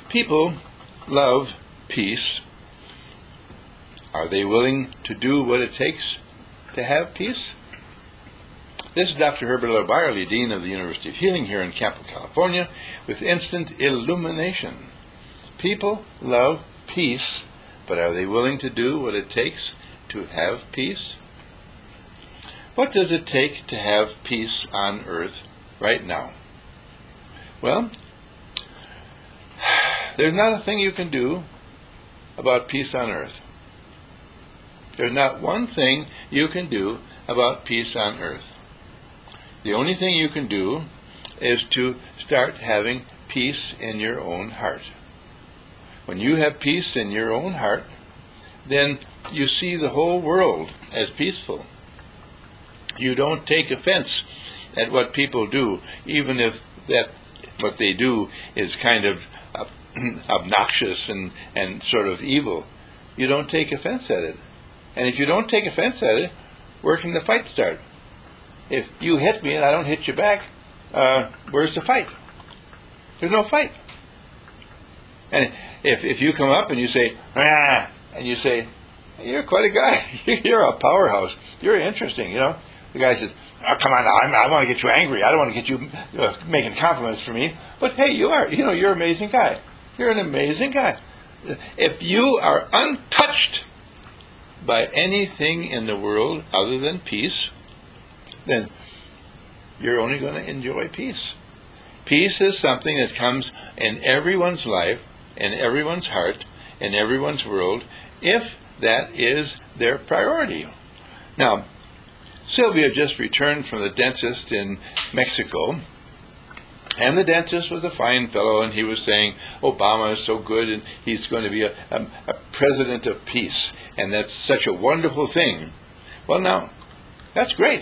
People love peace. Are they willing to do what it takes to have peace? This is Dr. Herbert L. Byerly, Dean of the University of Healing here in Campo, California, with instant illumination. People love peace, but are they willing to do what it takes to have peace? What does it take to have peace on earth right now? Well, there's not a thing you can do about peace on earth. There's not one thing you can do about peace on earth. The only thing you can do is to start having peace in your own heart. When you have peace in your own heart, then you see the whole world as peaceful. You don't take offense at what people do, even if that what they do is kind of obnoxious and sort of evil. You don't take offense at it. And if you don't take offense at it, where can the fight start? If you hit me and I don't hit you back, where's the fight? There's no fight. And if you come up and you say, ah, and you say, you're quite a guy. You're a powerhouse. You're interesting, you know. The guy says, oh, come on now, I want to get you angry. I don't want to get you making compliments for me. But hey, you're an amazing guy. You're an amazing guy. If you are untouched by anything in the world other than peace, then you're only going to enjoy peace. Peace is something that comes in everyone's life, in everyone's heart, in everyone's world, if that is their priority. Now, Sylvia just returned from the dentist in Mexico, and the dentist was a fine fellow, and he was saying Obama is so good, and he's going to be a president of peace, and that's such a wonderful thing. Well, now, that's great.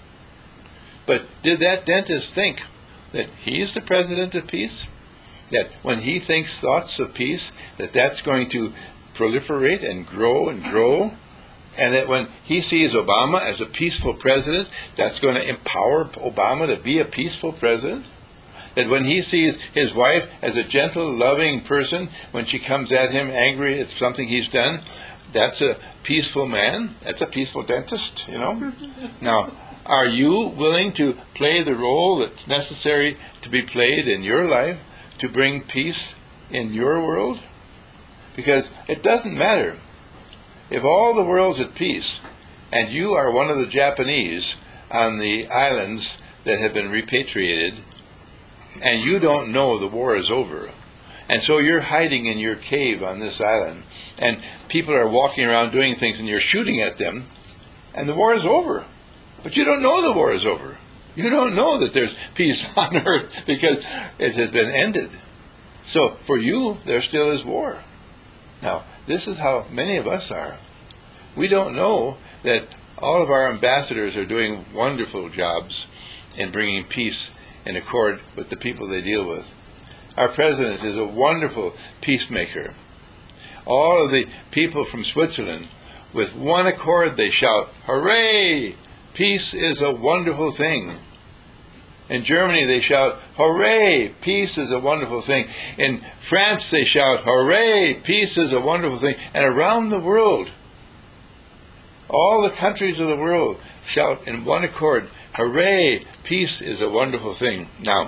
But did that dentist think that he's the president of peace? That when he thinks thoughts of peace, that's going to proliferate and grow, and that when he sees Obama as a peaceful president, that's going to empower Obama to be a peaceful president? That when he sees his wife as a gentle, loving person, when she comes at him angry at something he's done, that's a peaceful man? That's a peaceful dentist, you know? Now, are you willing to play the role that's necessary to be played in your life to bring peace in your world? Because it doesn't matter. If all the world's at peace, and you are one of the Japanese on the islands that have been repatriated, and you don't know the war is over, and so you're hiding in your cave on this island, and people are walking around doing things, and you're shooting at them, and the war is over. But you don't know the war is over. You don't know that there's peace on earth because it has been ended. So for you, there still is war. Now, this is how many of us are. We don't know that all of our ambassadors are doing wonderful jobs in bringing peace in accord with the people they deal with. Our president is a wonderful peacemaker. All of the people from Switzerland, with one accord, they shout, "Hooray! Peace is a wonderful thing." In Germany, they shout, "Hooray! Peace is a wonderful thing." In France, they shout, "Hooray! Peace is a wonderful thing." And around the world, all the countries of the world shout in one accord, "Hooray! Peace is a wonderful thing." Now,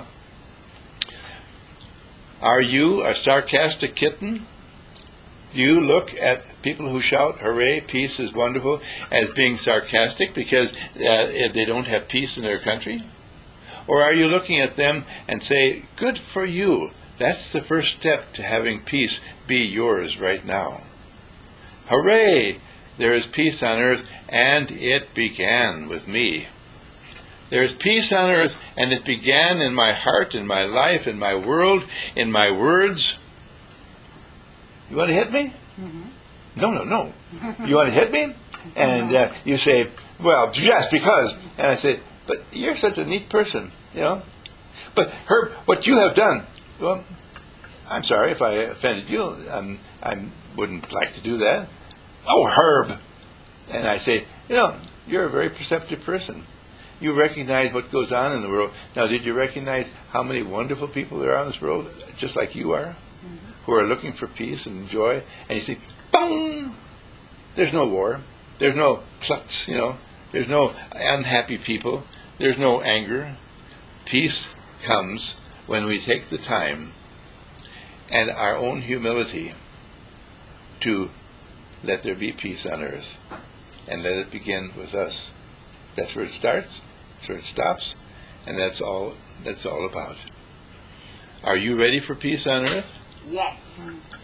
are you a sarcastic kitten? Do you look at people who shout, "Hooray, peace is wonderful," as being sarcastic because they don't have peace in their country? Or are you looking at them and say, "Good for you. That's the first step to having peace be yours right now. Hooray, there is peace on earth, and it began with me. There is peace on earth, and it began in my heart, in my life, in my world, in my words." You want to hit me? Mm-hmm. No. You want to hit me? And you say, "Well, yes, because." And I say, "But you're such a neat person, you know. But Herb, what you have done," well, I'm sorry if I offended you. I wouldn't like to do that. "Oh, Herb." And I say, "You're a very perceptive person. You recognize what goes on in the world. Now, did you recognize how many wonderful people there are in this world, just like you are?" who are looking for peace and joy, and you see, boom, there's no war, there's no klutz, there's no unhappy people, there's no anger. Peace comes when we take the time and our own humility to let there be peace on earth, and let it begin with us. That's where it starts, that's where it stops, and that's all about. Are you ready for peace on earth? Yes.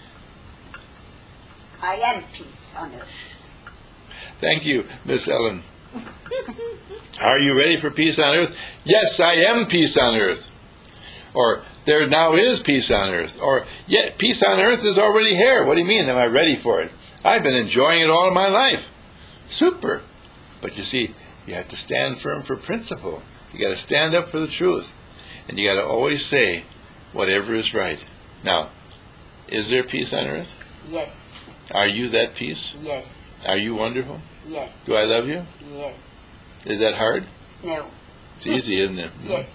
I am peace on earth. Thank you, Miss Ellen. Are you ready for peace on earth? Yes, I am peace on earth. Or, there now is peace on earth. Or, yet peace on earth is already here. What do you mean, am I ready for it? I've been enjoying it all my life. Super. But you see, you have to stand firm for principle. You got to stand up for the truth. And you got to always say whatever is right. Now, is there peace on earth? Yes. Are you that peace? Yes. Are you wonderful? Yes. Do I love you? Yes. Is that hard? No. It's easy, isn't it? Yes.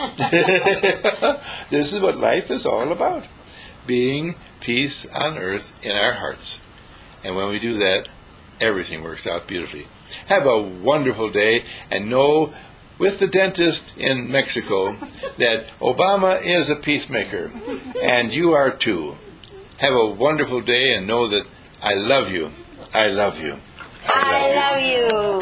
This is what life is all about. Being peace on earth in our hearts. And when we do that, everything works out beautifully. Have a wonderful day, and know with the dentist in Mexico that Obama is a peacemaker, and you are too. Have a wonderful day, and know that I love you. I love you. I love you.